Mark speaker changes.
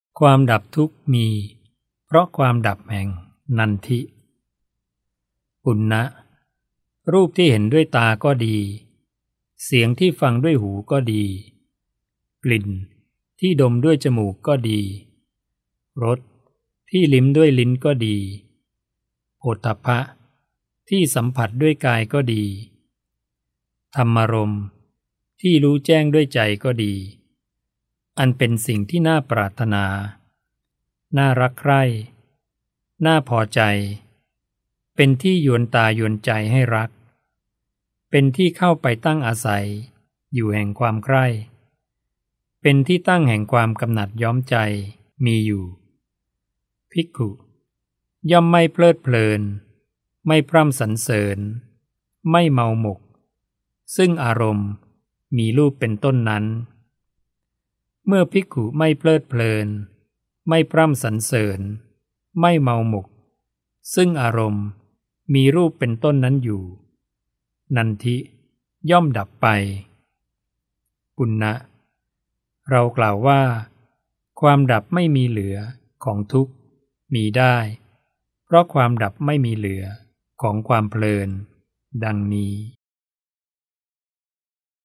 Speaker 1: ความดับทุกข์มีเพราะความดับแห่งนันทิปุณณะรูปที่เห็นด้วยตาก็ดีเสียงที่ฟังด้วยหูก็ดีกลิ่นที่ดมด้วยจมูกก็ดีรสที่ลิ้มด้วยลิ้นก็ดีโผฏฐัพพะที่สัมผัสด้วยกายก็ดีธรรมารมณ์ที่รู้แจ้งด้วยใจก็ดีอันเป็นสิ่งที่น่าปรารถนาน่ารักใคร่น่าพอใจเป็นที่ยวนตายวนใจให้รักเป็นที่เข้าไปตั้งอาศัยอยู่แห่งความใคร่เป็นที่ตั้งแห่งความกำหนัดย้อมใจมีอยู่ภิกขุย่อมไม่เพลิดเพลินไม่พร่ำสรรเสริญไม่เมาหมกซึ่งอารมณ์มีรูปเป็นต้นนั้นเมื่อภิกขุไม่เพลิดเพลินไม่พร่ำสรรเสริญไม่เมาหมกซึ่งอารมณ์มีรูปเป็นต้นนั้นอยู่นันทิย่อมดับไปปุณณะเรากล่าวว่าความดับไม่มีเหลือของทุกข์มีได้เพราะความดับไม่มีเหลือของความเพลินดังนี้